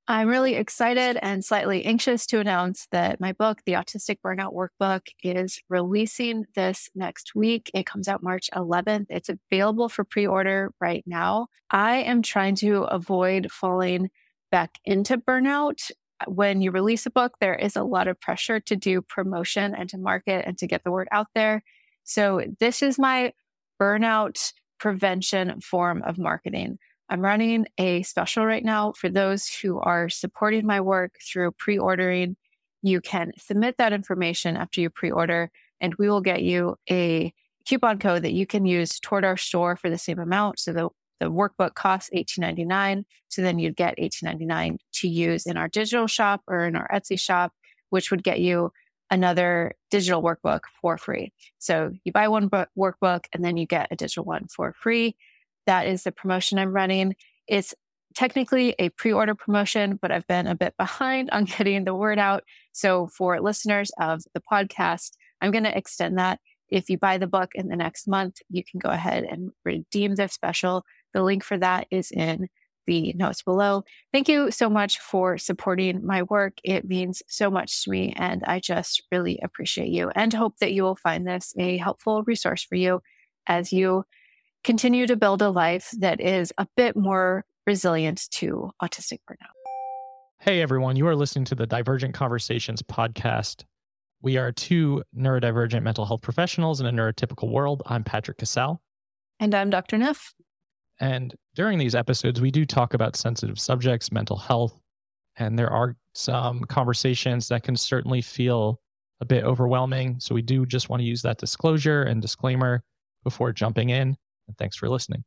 I'm really excited and slightly anxious to announce that my book, The Autistic Burnout Workbook, is releasing this next week. It comes out March 11th. It's available for pre-order right now. I am trying to avoid falling back into burnout. When you release a book, there is a lot of pressure to do promotion and to market and to get the word out there. So this is my burnout prevention form of marketing. I'm running a special right now for those who are supporting my work through pre-ordering. You can submit that information after you pre-order, and we will get you a coupon code that you can use toward our store for the same amount. So the workbook costs $18.99. So then you'd get $18.99 to use in our digital shop or in our Etsy shop, which would get you another digital workbook for free. So you buy one workbook and then you get a digital one for free. That is the promotion I'm running. It's technically a pre-order promotion, but I've been a bit behind on getting the word out. So for listeners of the podcast, I'm going to extend that. If you buy the book in the next month, you can go ahead and redeem the special. The link for that is in the notes below. Thank you so much for supporting my work. It means so much to me, and I just really appreciate you and hope that you will find this a helpful resource for you as you continue to build a life that is a bit more resilient to autistic burnout. Hey, everyone. You are listening to the Divergent Conversations podcast. We are two neurodivergent mental health professionals in a neurotypical world. I'm Patrick Casal. And I'm Dr. Neff. And during these episodes, we do talk about sensitive subjects, mental health, and there are some conversations that can certainly feel a bit overwhelming. So we do just want to use that disclosure and disclaimer before jumping in. And thanks for listening.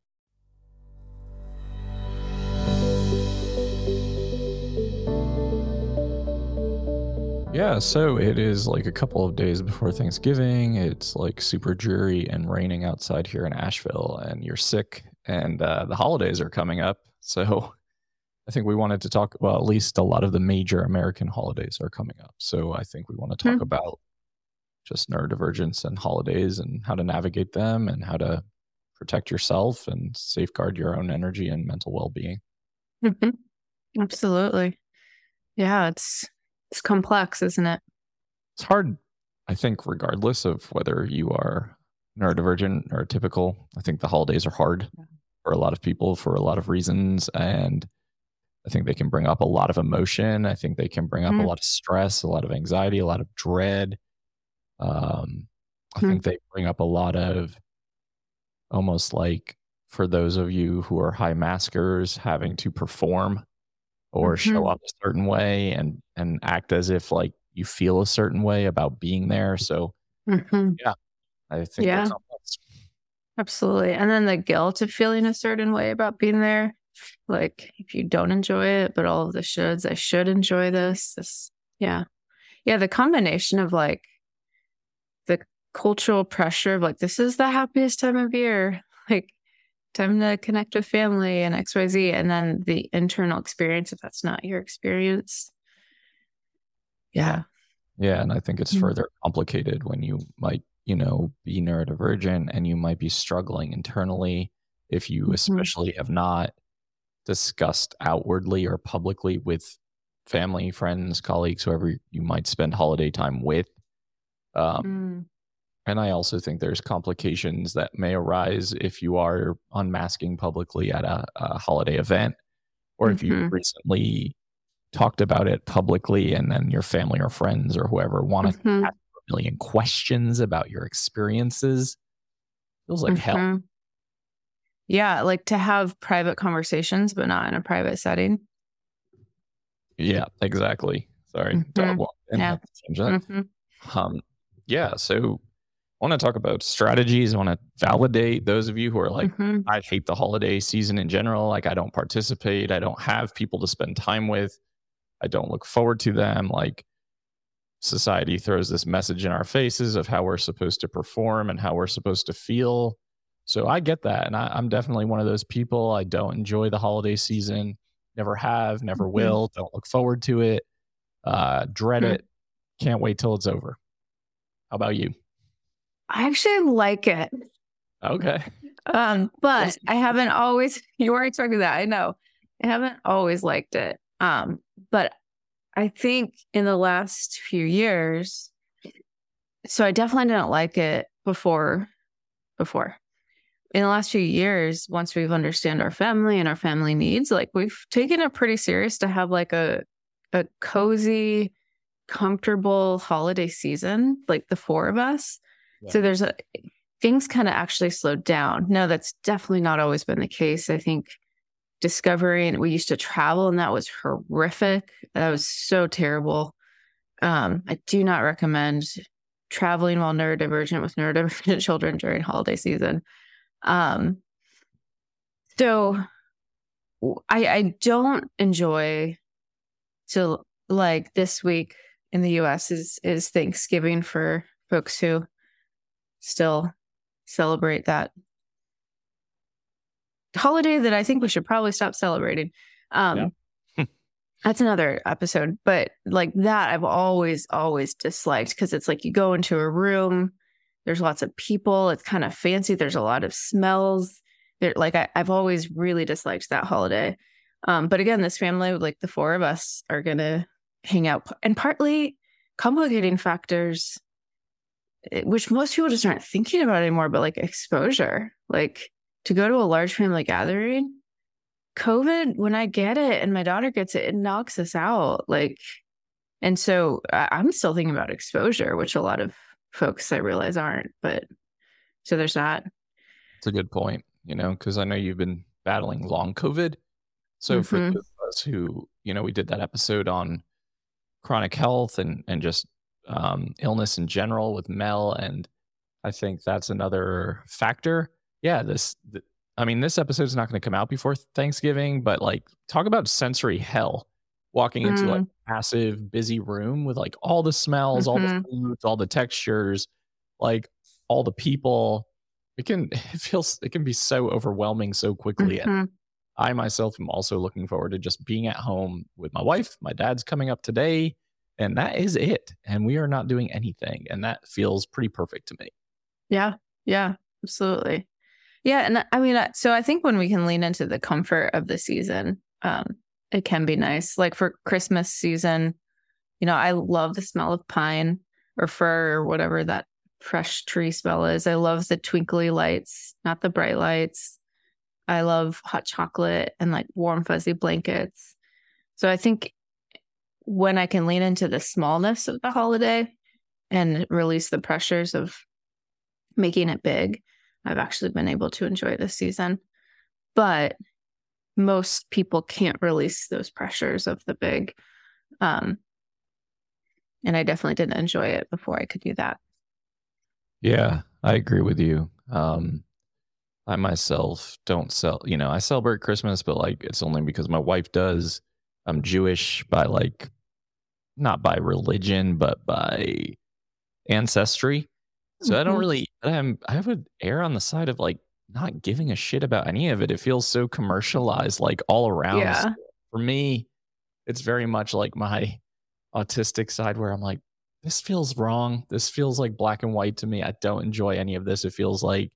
Yeah, so it is like a couple of days before Thanksgiving. It's like super dreary and raining outside here in Asheville, and you're sick, and the holidays are coming up. So I think we wanted to talk, well, at least a lot of the major American holidays are coming up. So I think we want to talk about just neurodivergence and holidays and how to navigate them and how to protect yourself and safeguard your own energy and mental well-being. Absolutely. Yeah, it's complex, isn't it? It's hard, I think, regardless of whether you are neurodivergent or typical. I think the holidays are hard for a lot of people for a lot of reasons. And I think they can bring up a lot of emotion. I think they can bring up a lot of stress, a lot of anxiety, a lot of dread. I think they bring up a lot of almost like, for those of you who are high maskers, having to perform or show up a certain way and act as if like you feel a certain way about being there. So yeah, I think that's complex. Absolutely. And then the guilt of feeling a certain way about being there. Like if you don't enjoy it, but all of the shoulds, I should enjoy this. Yeah. The combination of like the cultural pressure of like, this is the happiest time of year, like time to connect with family and XYZ. And then the internal experience, if that's not your experience. Yeah. Yeah. And I think it's further complicated when you might, be neurodivergent and you might be struggling internally if you especially have not discussed outwardly or publicly with family, friends, colleagues, whoever you might spend holiday time with. And I also think there's complications that may arise if you are unmasking publicly at a holiday event, or if you recently talked about it publicly and then your family or friends or whoever want to ask a million questions about your experiences. Feels like hell. Yeah, like to have private conversations, but not in a private setting. Yeah, exactly. Sorry. Yeah, so I want to talk about strategies. I want to validate those of you who are like, I hate the holiday season in general. Like, I don't participate. I don't have people to spend time with. I don't look forward to them. Like, society throws this message in our faces of how we're supposed to perform and how we're supposed to feel. So I get that. And I'm definitely one of those people. I don't enjoy the holiday season. Never have, never will. Don't look forward to it. Dread it. Can't wait till it's over. How about you? I actually like it. Okay. But I haven't always, you were expecting that. I know. I haven't always liked it. But I think in the last few years, so I definitely didn't like it before. In the last few years, once we've understand our family and our family needs, like we've taken it pretty serious to have like a cozy, comfortable holiday season, like the four of us. Yeah. So things kind of actually slowed down. No, that's definitely not always been the case. I think discovering we used to travel and that was horrific. That was so terrible. I do not recommend traveling while neurodivergent with neurodivergent children during holiday season. So I don't enjoy to like this week in the US is Thanksgiving for folks who still celebrate that holiday that I think we should probably stop celebrating. Yeah. That's another episode, but like that I've always disliked because it's like you go into a room, there's lots of people, it's kind of fancy, there's a lot of smells. Like I've always really disliked that holiday. But again, this family, like the four of us, are gonna hang out, and partly complicating factors, which most people just aren't thinking about anymore, but like exposure, like to go to a large family gathering. COVID, when I get it and my daughter gets it, it knocks us out. Like, and so I'm still thinking about exposure, which a lot of folks I realize aren't. But so there's that. It's a good point, because I know you've been battling long COVID. So for those of us who, we did that episode on chronic health and just illness in general with Mel. And I think that's another factor. Yeah, this episode is not going to come out before Thanksgiving, but like talk about sensory hell, walking into like a massive busy room with like all the smells, all the foods, all the textures, like all the people. It can be so overwhelming so quickly. And I myself am also looking forward to just being at home with my wife. My dad's coming up today, and that is it. And we are not doing anything. And that feels pretty perfect to me. Yeah. Yeah, absolutely. Yeah. And I mean, so I think when we can lean into the comfort of the season, it can be nice. Like for Christmas season, I love the smell of pine or fir or whatever that fresh tree smell is. I love the twinkly lights, not the bright lights. I love hot chocolate and like warm, fuzzy blankets. So I think when I can lean into the smallness of the holiday and release the pressures of making it big, I've actually been able to enjoy this season. But most people can't release those pressures of the big. And I definitely didn't enjoy it before I could do that. Yeah, I agree with you. I myself don't I celebrate Christmas, but like it's only because my wife does. I'm Jewish by like, not by religion, but by ancestry. So I don't really, I would err on the side of like not giving a shit about any of it. It feels so commercialized, like all around. Yeah. So for me, it's very much like my autistic side where I'm like, this feels wrong. This feels like black and white to me. I don't enjoy any of this. It feels like,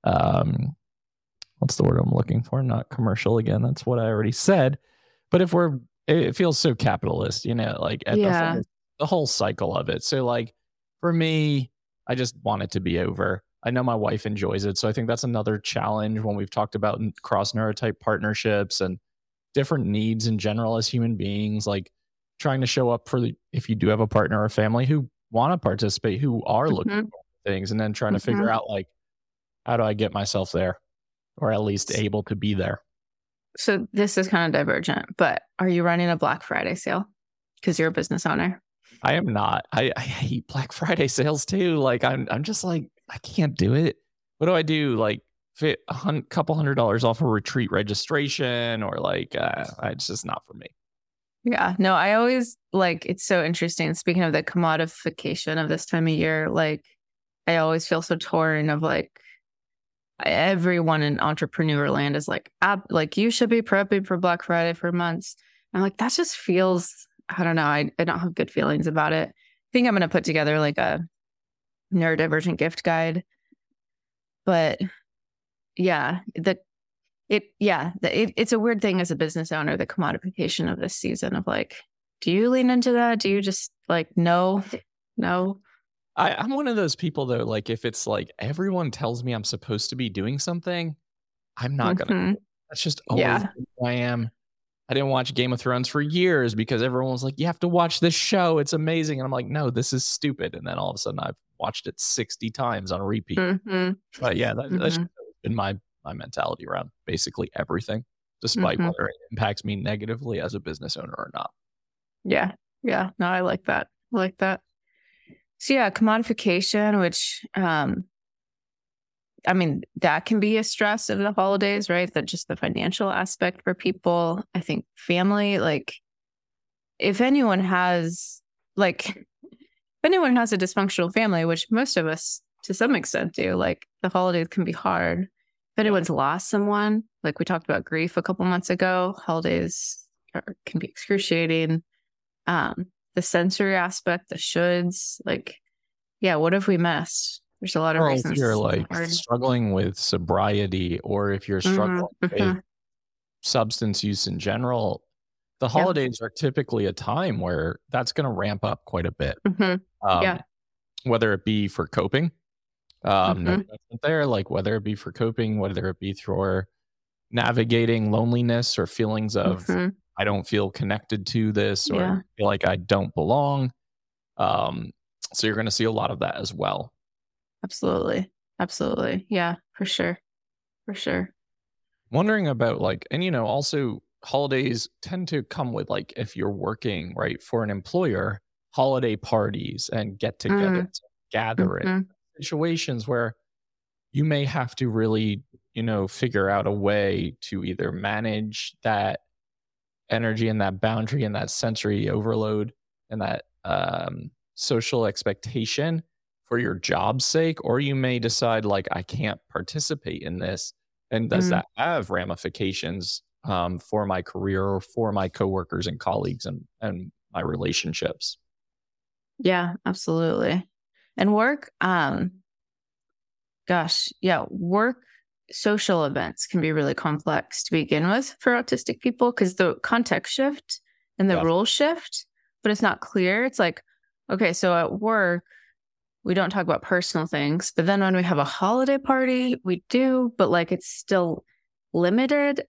what's the word I'm looking for? Not commercial again. That's what I already said. But it feels so capitalist, like at the whole cycle of it. So like for me, I just want it to be over. I know my wife enjoys it. So I think that's another challenge when we've talked about cross neurotype partnerships and different needs in general as human beings, like trying to show up if you do have a partner or family who want to participate, who are looking for things, and then trying to figure out like, how do I get myself there or at least able to be there? So this is kind of divergent, but are you running a Black Friday sale? Because you're a business owner. I am not. I hate Black Friday sales too. Like I'm just like, I can't do it. What do I do? Like fit couple $100 off a retreat registration or like, it's just not for me. Yeah, no, I always like, it's so interesting. Speaking of the commodification of this time of year, like I always feel so torn of like, everyone in entrepreneur land is like, you should be prepping for Black Friday for months. I'm like, that just feels, I don't know. I don't have good feelings about it. I think I'm going to put together like a neurodivergent gift guide. But yeah, It's a weird thing as a business owner, the commodification of this season of like, do you lean into that? Do you just like, no? I'm one of those people though, like if it's like everyone tells me I'm supposed to be doing something, I'm not gonna do Mhm. it. That's just always Yeah. who I am. I didn't watch Game of Thrones for years because everyone was like, "You have to watch this show. It's amazing." And I'm like, "No, this is stupid." And then all of a sudden I've watched it 60 times on repeat. Mhm. But yeah, that's Mhm. been my mentality around basically everything, despite Mhm. whether it impacts me negatively as a business owner or not. Yeah. Yeah. No, I like that. I like that. So yeah, commodification, which I mean, that can be a stress of the holidays, right? That just the financial aspect for people. I think family, like if anyone has if anyone has a dysfunctional family, which most of us to some extent do, like the holidays can be hard. If Yeah. anyone's lost someone, like we talked about grief a couple months ago, can be excruciating. The sensory aspect, the shoulds, like, yeah, what have we missed? There's a lot of Or if you're reasons. like Hard. struggling with sobriety or if you're Hmm. struggling with Hmm. substance use in general, the Yeah. holidays are typically a time where that's going to ramp up quite a bit. Hmm. Um, Yeah. whether it be for coping, no Hmm. judgment there, like whether it be for coping, whether it be through navigating loneliness or feelings of Hmm. I don't feel connected to this or Yeah. feel like I don't belong. Um, so you're going to see a lot of that as well. Absolutely. Absolutely. Yeah, for sure. For sure. Wondering about like, and also holidays tend to come with like if you're working right for an employer, holiday parties and Mm. get-togethers, gathering Hmm. situations where you may have to really, figure out a way to either manage that energy and that boundary and that sensory overload and that social expectation for your job's sake, or you may decide like I can't participate in this. And does Mm. that have ramifications for my career or for my coworkers and colleagues and my relationships? Yeah, absolutely. And work, gosh, yeah, work social events can be really complex to begin with for autistic people because the context shift and the Yeah, rules shift, but it's not clear. It's like, okay, so at work, we don't talk about personal things, but then when we have a holiday party, we do, but like it's still limited.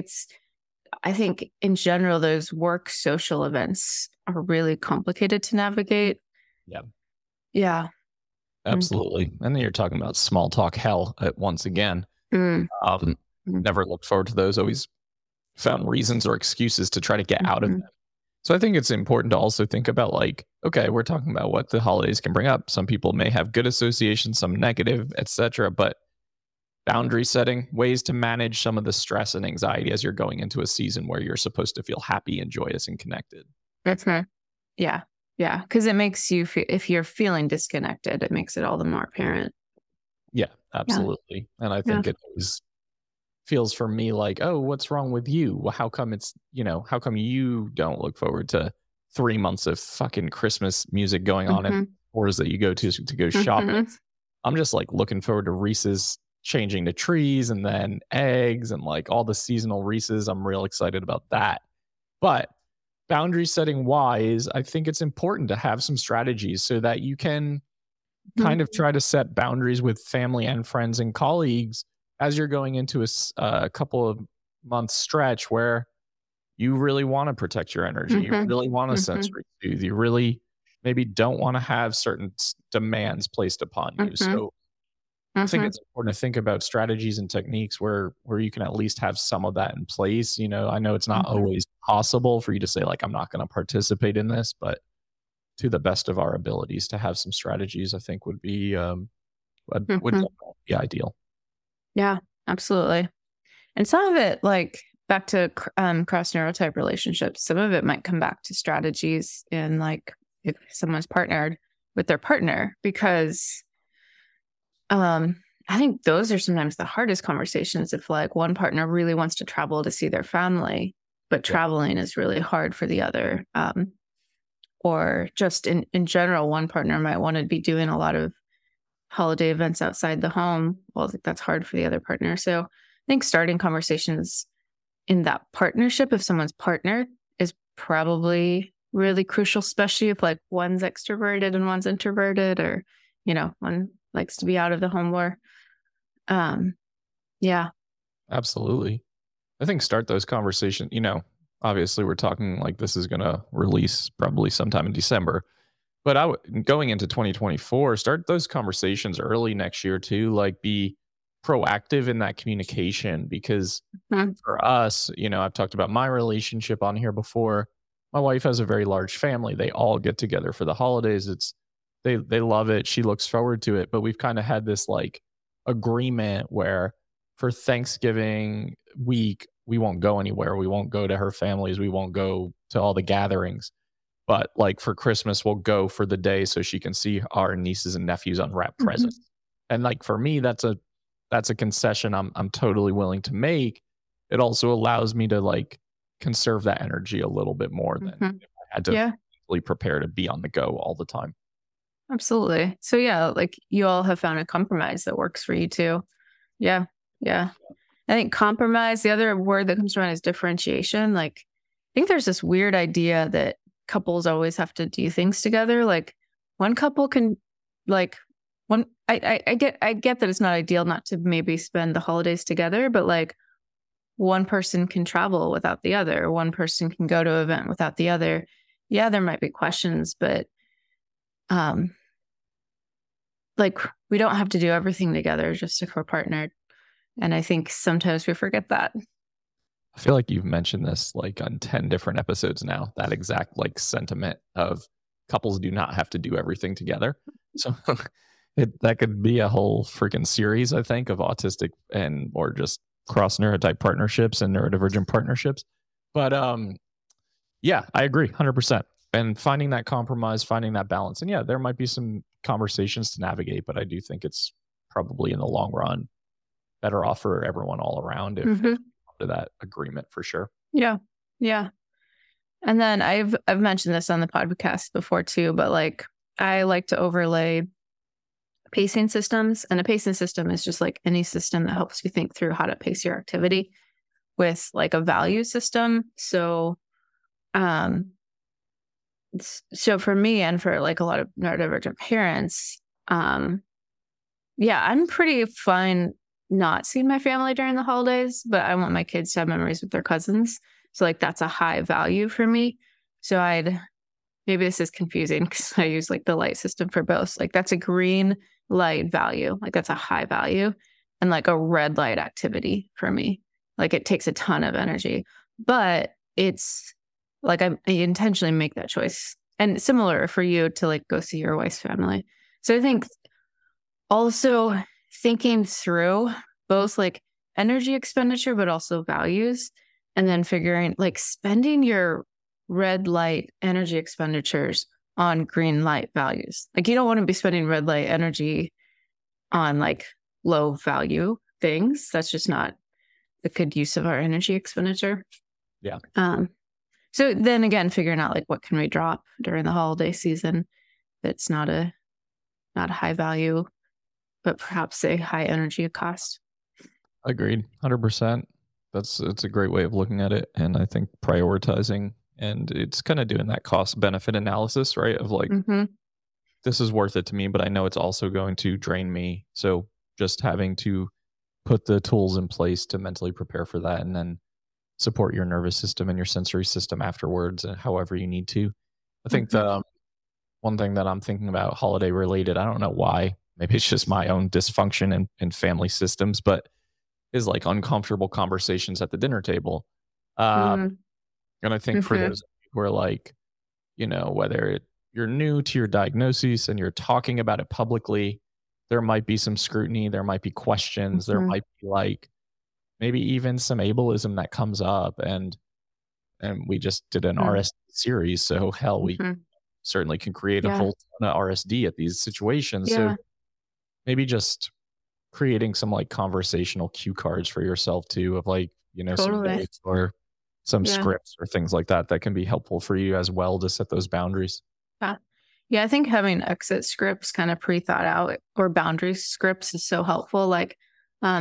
I think in general, those work social events are really complicated to navigate. yeah, Yeah. Mm. absolutely. And then you're talking about small talk hell once again. Mm. Um, Mm. never looked forward to those. Always found reasons or excuses to try to get out of Mhm. them. So I think it's important to also think about like, okay, we're talking about what the holidays can bring up. Some people may have good associations, some negative, etc. But boundary setting, ways to manage some of the stress and anxiety as you're going into a season where you're supposed to feel happy and joyous and connected. That's right. Yeah. Yeah. Because it makes you feel, if you're feeling disconnected, it makes it all the more apparent. Yeah, Yeah. absolutely. And I Yeah. think it always feels for me like, oh, what's wrong with you? Well, how come how come you don't look forward to 3 months of fucking Christmas music going on in Hmm. stores that you go to go shopping? Hmm. I'm just like looking forward to Reese's changing the trees and then eggs and like all the seasonal Reese's. I'm real excited about that. But boundary setting wise, I think it's important to have some strategies so that you can kind of try to set boundaries with family and friends and colleagues as you're going into a couple of months stretch where you really want to protect your energy. You Hmm. really want to Hmm. sensory soothe. You really maybe don't want to have certain demands placed upon you. Hmm. So I think Hmm. it's important to think about strategies and techniques where you can at least have some of that in place. I know it's not Hmm. always possible for you to say like I'm not going to participate in this, but to the best of our abilities to have some strategies, I think would Hmm. definitely be ideal. Yeah, absolutely. And some of it, like back to cross neurotype relationships, some of it might come back to strategies in like if someone's partnered with their partner, because I think those are sometimes the hardest conversations if like one partner really wants to travel to see their family, but Yeah, traveling is really hard for the other. Or just in general, one partner might want to be doing a lot of holiday events outside the home. Well, that's hard for the other partner. So think starting conversations in that partnership, if someone's partnered, is probably really crucial, especially if like one's extroverted and one's introverted, or, one likes to be out of the home more. Yeah. Absolutely. I think start those conversations, obviously we're talking like this is going to release probably sometime in December, but going into 2024, start those conversations early next year too, like be proactive in that communication, because for us, I've talked about my relationship on here before. My wife has a very large family. They all get together for the holidays. They love it. She looks forward to it, but we've kind of had this like agreement where for Thanksgiving week, we won't go anywhere. We won't go to her families. We won't go to all the gatherings. But like for Christmas, we'll go for the day so she can see our nieces and nephews unwrap presents. And like for me, that's a concession I'm totally willing to make. It also allows me to like conserve that energy a little bit more than if I had to really prepare to be on the go all the time. Absolutely. So yeah, like you all have found a compromise that works for you too. Yeah. Yeah. I think compromise, the other word that comes around is differentiation. Like I think there's this weird idea that couples always have to do things together. Like one couple can like I get that it's not ideal not to maybe spend the holidays together, but like one person can travel without the other. One person can go to an event without the other. Yeah, there might be questions, but like we don't have to do everything together just if we're partnered. And I think sometimes we forget that. I feel like you've mentioned this like on 10 different episodes now, that exact like sentiment of couples do not have to do everything together. So that could be a whole freaking series, I think, of autistic or just cross neurotype partnerships and neurodivergent partnerships. But yeah, I agree 100%. And finding that compromise, finding that balance. And yeah, there might be some conversations to navigate, but I do think it's probably in the long run better off for everyone all around if to that agreement for sure. Yeah. Yeah. And then I've mentioned this on the podcast before too, but like I like to overlay pacing systems, and a pacing system is just like any system that helps you think through how to pace your activity with like a value system. So for me and for like a lot of neurodivergent parents, yeah, I'm pretty fine not seeing my family during the holidays, but I want my kids to have memories with their cousins. So like that's a high value for me. So maybe this is confusing because I use like the light system for both. Like that's a green light value. Like that's a high value, and like a red light activity for me. Like it takes a ton of energy, but it's like I intentionally make that choice. And similar for you to like go see your wife's family. So I think also thinking through both like energy expenditure, but also values, and then figuring like spending your red light energy expenditures on green light values. Like you don't want to be spending red light energy on like low value things. That's just not a good use of our energy expenditure. Yeah. So then again, figuring out like what can we drop during the holiday season that's not a high value, but perhaps a high energy cost. Agreed. 100%. It's a great way of looking at it. And I think prioritizing, and it's kind of doing that cost benefit analysis, right? Of like, this is worth it to me, but I know it's also going to drain me. So just having to put the tools in place to mentally prepare for that, and then support your nervous system and your sensory system afterwards, and however you need to. I think the one thing that I'm thinking about holiday related, I don't know why, maybe it's just my own dysfunction in family systems, but is like uncomfortable conversations at the dinner table. And I think for those who are like, whether you're new to your diagnosis and you're talking about it publicly, there might be some scrutiny, there might be questions, there might be like maybe even some ableism that comes up. And we just did an RSD series. So hell, we certainly can create a whole ton of RSD at these situations. So maybe just creating some like conversational cue cards for yourself too, of like, some notes or some scripts or things like that can be helpful for you as well to set those boundaries. Yeah, I think having exit scripts kind of pre-thought out or boundary scripts is so helpful. Like,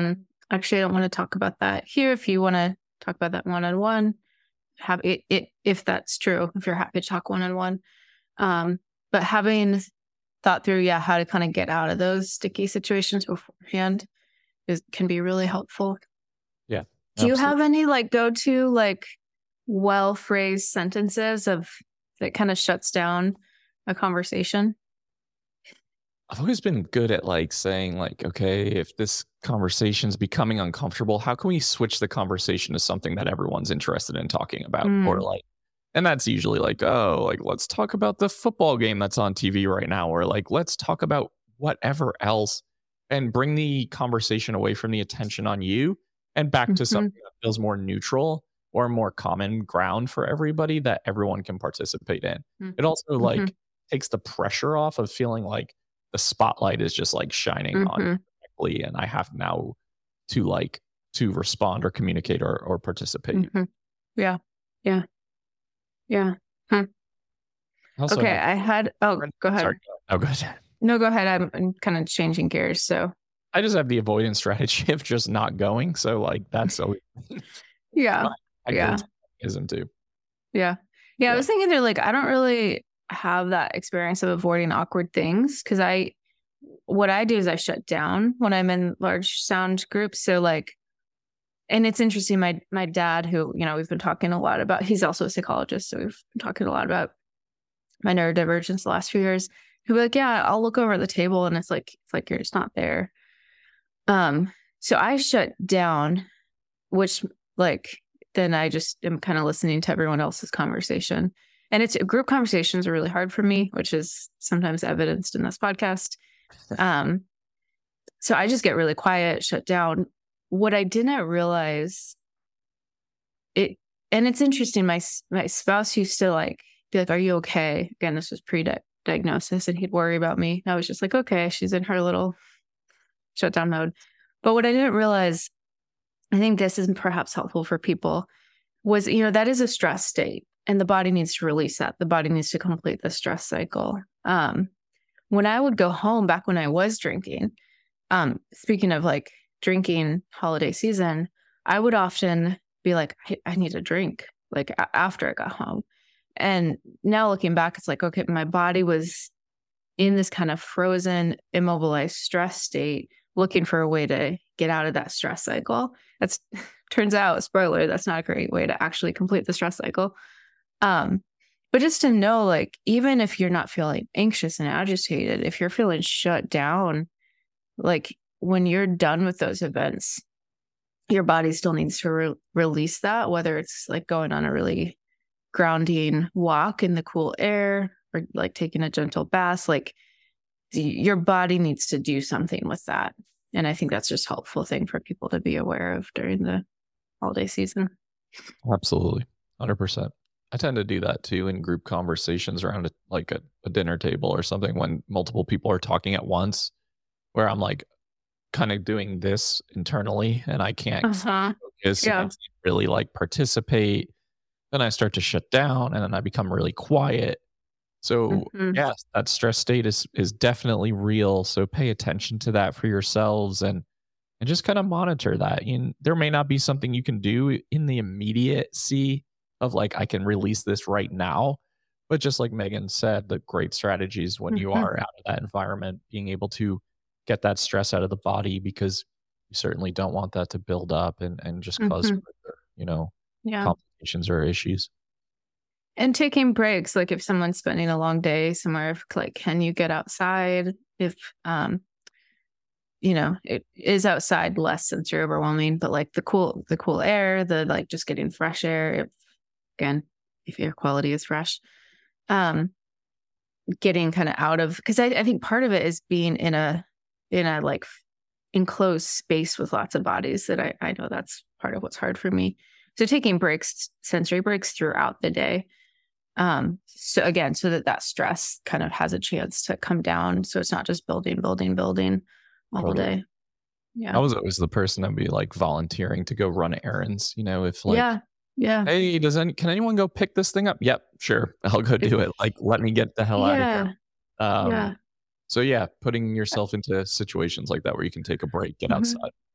Actually, I don't want to talk about that here. If you want to talk about that one-on-one, have it if that's true, if you're happy to talk one-on-one. But having thought through, how to kind of get out of those sticky situations beforehand can be really helpful. Yeah. Do you have any like go-to like well-phrased sentences that kind of shuts down a conversation? I've always been good at like saying like, okay, if this conversation's becoming uncomfortable, how can we switch the conversation to something that everyone's interested in talking about? Or like, and that's usually like, oh, like let's talk about the football game that's on TV right now, or like let's talk about whatever else, and bring the conversation away from the attention on you and back to something that feels more neutral or more common ground for everybody that everyone can participate in. It also like takes the pressure off of feeling like the spotlight is just like shining on you directly, and I have now to respond or communicate or participate. Yeah. Also, okay, I had. Oh, go ahead. Sorry. Oh, go ahead. No, go ahead. I'm kind of changing gears. So I just have the avoidance strategy of just not going. So like that's always yeah. isn't too. Yeah. I was thinking like I don't really have that experience of avoiding awkward things because what I do is I shut down when I'm in large sound groups. So like, and it's interesting. My dad, who we've been talking a lot about, he's also a psychologist, so we've been talking a lot about my neurodivergence the last few years. He'll be like, "Yeah, I'll look over at the table, and it's like you're just not there." So I shut down, which like then I just am kind of listening to everyone else's conversation. And it's group conversations are really hard for me, which is sometimes evidenced in this podcast. So I just get really quiet, shut down. What I didn't realize and it's interesting. My spouse used to like be like, "Are you okay?" Again, this was pre-diagnosis, and he'd worry about me. I was just like, "Okay, she's in her little shutdown mode." But what I didn't realize, I think this is perhaps helpful for people, was that is a stress state. And the body needs to release that. The body needs to complete the stress cycle. When I would go home back when I was drinking, speaking of like drinking holiday season, I would often be like, I need a drink, like after I got home. And now looking back, it's like, okay, my body was in this kind of frozen, immobilized stress state, looking for a way to get out of that stress cycle. That's turns out, spoiler, that's not a great way to actually complete the stress cycle. But just to know, like, even if you're not feeling anxious and agitated, if you're feeling shut down, like when you're done with those events, your body still needs to release that, whether it's like going on a really grounding walk in the cool air or like taking a gentle bath, like your body needs to do something with that. And I think that's just a helpful thing for people to be aware of during the holiday season. Absolutely. 100%. I tend to do that too in group conversations around a dinner table or something when multiple people are talking at once, where I'm like kind of doing this internally and I can't focus and really like participate. Then I start to shut down and then I become really quiet. So yes, that stress state is definitely real. So pay attention to that for yourselves and just kind of monitor that. There may not be something you can do in the immediacy of like, I can release this right now. But just like Megan said, the great strategies when you are out of that environment, being able to get that stress out of the body, because you certainly don't want that to build up and just cause further, complications or issues. And taking breaks, like if someone's spending a long day somewhere, if, like, can you get outside? If, it is outside less since you're overwhelming, but like the cool air, the like just getting fresh air, if air quality is fresh, getting kind of out of, because I think part of it is being in a like enclosed space with lots of bodies that I know that's part of what's hard for me. So taking breaks, sensory breaks throughout the day. So that stress kind of has a chance to come down. So it's not just building all day. Yeah. I was always the person that'd be like volunteering to go run errands, if like, hey, can anyone go pick this thing up? Yep, sure. I'll go do it. Like, let me get the hell out of here. So putting yourself into situations like that where you can take a break, get outside.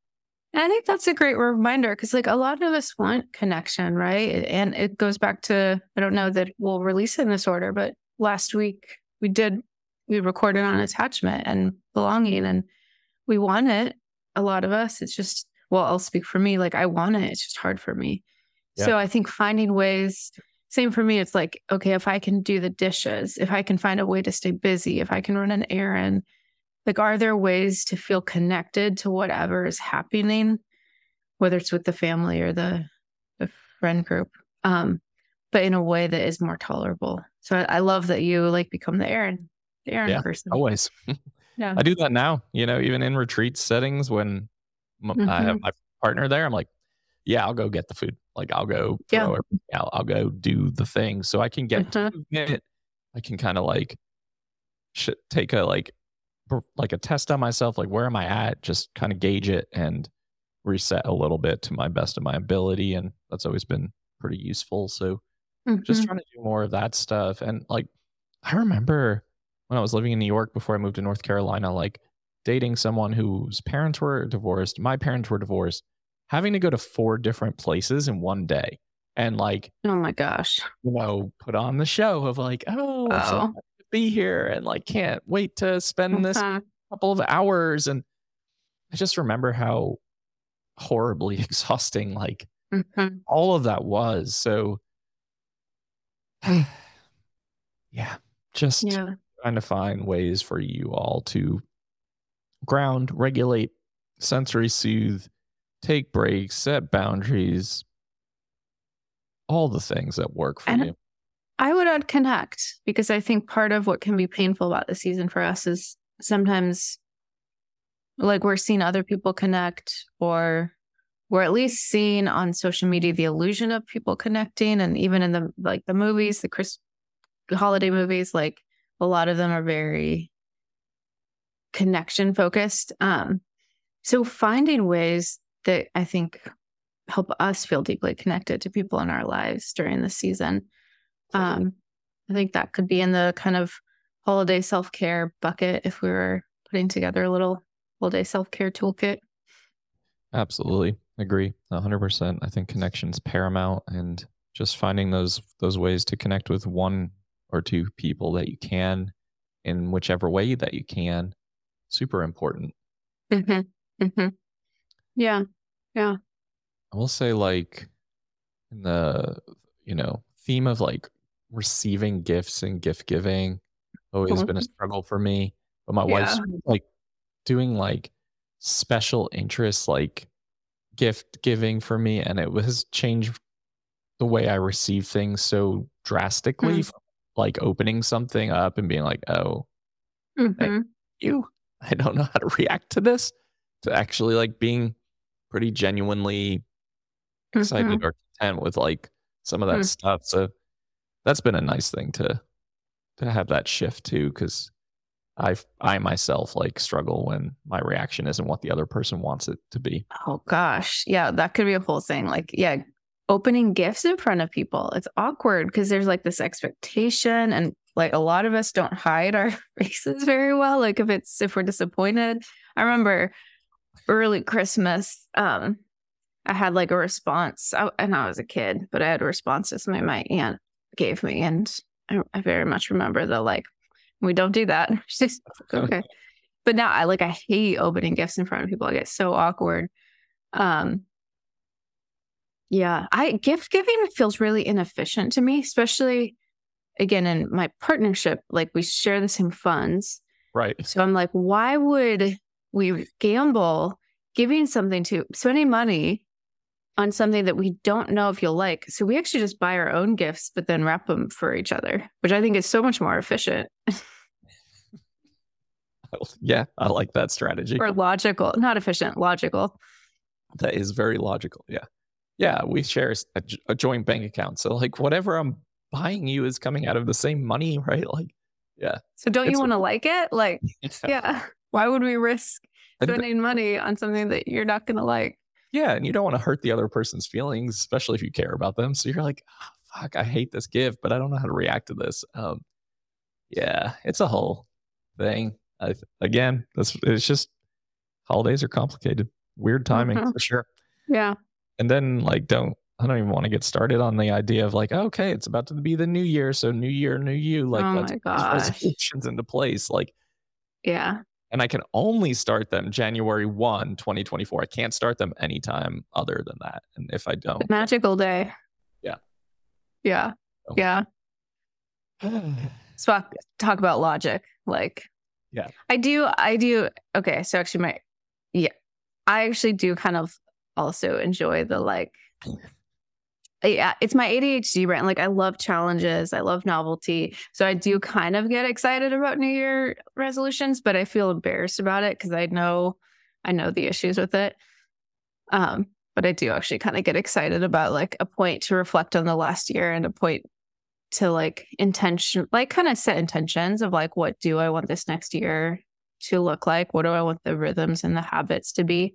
And I think that's a great reminder because, like, a lot of us want connection, right? And it goes back to, I don't know that we'll release in this order, but last week we recorded on attachment and belonging, and we want it. A lot of us, it's just, well, I'll speak for me. Like, I want it. It's just hard for me. Yeah. So I think finding ways, same for me, it's like, okay, if I can do the dishes, if I can find a way to stay busy, if I can run an errand, like, are there ways to feel connected to whatever is happening, whether it's with the family or the friend group, but in a way that is more tolerable. So I love that you like become the errand Yeah, person. always. Yeah. I do that now, even in retreat settings when I have Hmm. my partner there, I'm like, yeah, I'll go get the food. Like, I'll go Yeah. throw everything out. I'll go do the thing so I can get Uh-huh. to it. I can kind of like take a like a test on myself. Like, where am I at? Just kind of gauge it and reset a little bit to my best of my ability. And that's always been pretty useful. So just Hmm. trying to do more of that stuff. And like, I remember when I was living in New York before I moved to North Carolina, like dating someone whose parents were divorced, my parents were divorced, having to go to 4 different places in one day and like, Oh my gosh. put on the show of like, oh, I'm so Oh. happy to be here and like can't wait to spend this Uh-huh. couple of hours. And I just remember how horribly exhausting like Hmm. all of that was. So yeah, just Yeah. trying to find ways for you all to ground, regulate, sensory soothe, take breaks, set boundaries, all the things that work for And you. I would add connect because I think part of what can be painful about the season for us is sometimes like we're seeing other people connect, or we're at least seeing on social media the illusion of people connecting. And even in the movies, the holiday movies, like a lot of them are very connection focused. So finding ways that I think help us feel deeply connected to people in our lives during the season. Um, I think that could be in the kind of holiday self care bucket if we were putting together a little holiday self care toolkit. Absolutely. Agree. 100%. I think connection's paramount, and just finding those ways to connect with one or two people that you can in whichever way that you can, super important. Hmm. Hmm. Yeah. Yeah. I will say, like, in the theme of like receiving gifts and gift giving always been a Mhm. struggle for me. But my wife's Yeah. sort of, like, doing like special interests like gift giving for me, and it has changed the way I receive things so drastically from like opening something up and being like, oh, thank Mm-hmm. you. I don't know how to react to this, to actually like being pretty genuinely excited Hmm. or content with like some of that stuff. So that's been a nice thing to have that shift too, because I myself like struggle when my reaction isn't what the other person wants it to be. Oh gosh. Yeah, that could be a whole thing. Like, yeah, opening gifts in front of people. It's awkward because there's like this expectation, and like a lot of us don't hide our faces very well. Like if we're disappointed. I remember early Christmas, I had like a response. And I was a kid, but I had responses my aunt gave me, and I very much remember the like, we don't do that. She's like, okay. But now I hate opening gifts in front of people. I get so awkward. Um, yeah, I gift giving feels really inefficient to me, especially again in my partnership. Like we share the same funds, Right. so I'm like, why would we gamble spending money on something that we don't know if you'll like? So we actually just buy our own gifts, but then wrap them for each other, which I think is so much more efficient Yeah, I like that strategy. or logical. Not efficient, logical. That is very logical. Yeah. Yeah, we share a joint bank account. So like whatever I'm buying you is coming out of the same money, right? Like, yeah. So don't you It's want to like it? Like, yeah. Why would we risk and spending money on something that you're not going to like? yeah, and you don't want to hurt the other person's feelings, especially if you care about them. So you're like, "Ah, fuck, I hate this gift, but I don't know how to react to this." Yeah, it's a whole thing. Again, it's just holidays are complicated. weird timing for sure. Yeah. And then like, I don't even want to get started on the idea of like, okay, it's about to be the new year. So new year, new you, like Oh let's my put these gosh. resolutions into place. Like, Yeah. and I can only start them January 1, 2024. I can't start them anytime other than that. And if I don't, Magical day. yeah. Yeah. Oh. Yeah. So talk about logic. Like, yeah, I do. Okay. So actually I actually do kind of also enjoy the like, yeah, it's my ADHD, right? Like I love challenges. I love novelty. So I do kind of get excited about New Year resolutions, but I feel embarrassed about it because I know the issues with it. But I do actually kind of get excited about like a point to reflect on the last year and a point to like kind of set intentions of like, what do I want this next year to look like? What do I want the rhythms and the habits to be?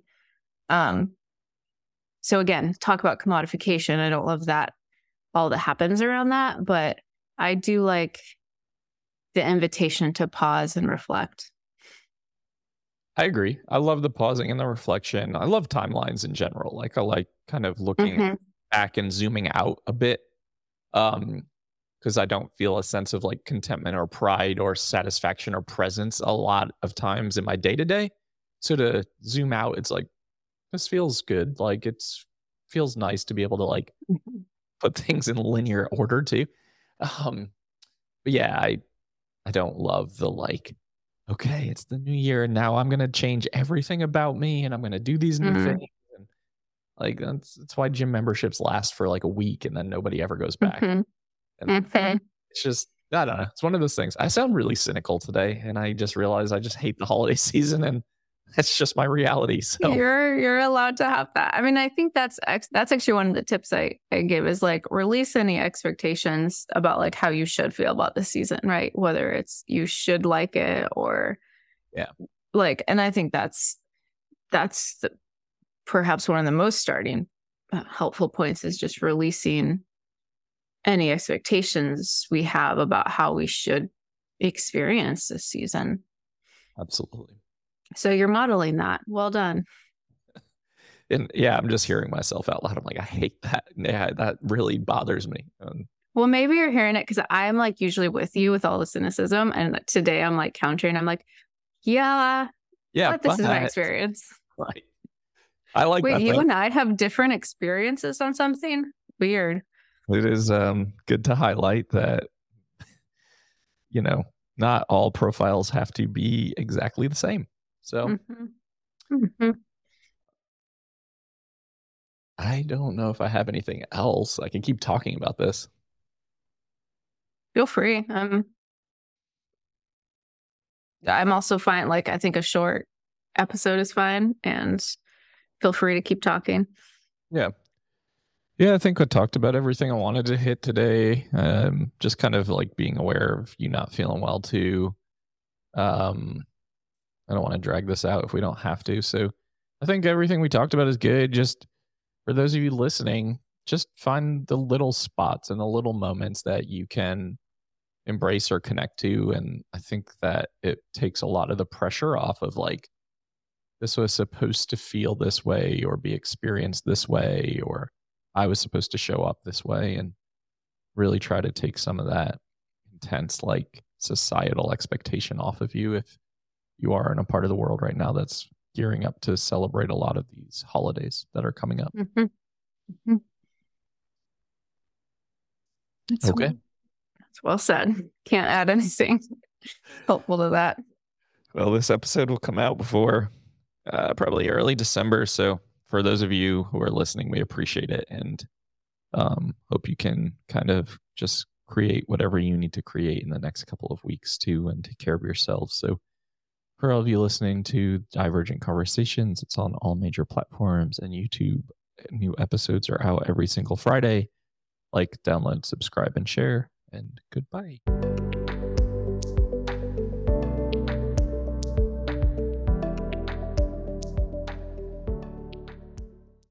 So again, talk about commodification. I don't love that all that happens around that, but I do like the invitation to pause and reflect. I agree. I love the pausing and the reflection. I love timelines in general. Like I like kind of looking back and zooming out a bit. Because I don't feel a sense of like contentment or pride or satisfaction or presence a lot of times in my day to day. So to zoom out, it's like, this feels good. Like feels nice to be able to like put things in linear order too. But yeah, I don't love the like, okay, it's the new year and now I'm gonna change everything about me and I'm gonna do these new things. And like that's why gym memberships last for like a week and then nobody ever goes back. And it's just, I don't know. It's one of those things. I sound really cynical today, and I just realized I just hate the holiday season, and that's just my reality. So you're allowed to have that. I mean, I think that's actually one of the tips I give is like release any expectations about like how you should feel about the season, right? Whether it's you should like it or like, and I think that's perhaps one of the most starting helpful points is just releasing any expectations we have about how we should experience this season. Absolutely. So you're modeling that. Well done. And yeah, I'm just hearing myself out loud. I'm like, I hate that. Yeah, that really bothers me. Well, maybe you're hearing it because I'm like usually with you with all the cynicism. And today I'm like countering. I'm like, yeah, but this is my experience. Right. I like Wait, that. you and I have different experiences on something? Weird. It is good to highlight that, you know, not all profiles have to be exactly the same. So I don't know if I have anything else. I can keep talking about this. Feel free. I'm also fine. Like, I think a short episode is fine, and feel free to keep talking. Yeah. Yeah, I think I talked about everything I wanted to hit today. Just kind of like being aware of you not feeling well too. I don't want to drag this out if we don't have to. So I think everything we talked about is good. Just for those of you listening, just find the little spots and the little moments that you can embrace or connect to. And I think that it takes a lot of the pressure off of like, this was supposed to feel this way or be experienced this way, or I was supposed to show up this way, and really try to take some of that intense like societal expectation off of you if you are in a part of the world right now that's gearing up to celebrate a lot of these holidays that are coming up. Okay. That's well said. Can't add anything helpful to that. Well, this episode will come out before probably early December. So for those of you who are listening, we appreciate it, and hope you can kind of just create whatever you need to create in the next couple of weeks too, and take care of yourselves. So for all of you listening to Divergent Conversations, it's on all major platforms and YouTube. New episodes are out every single Friday. Like, download, subscribe, and share, and goodbye.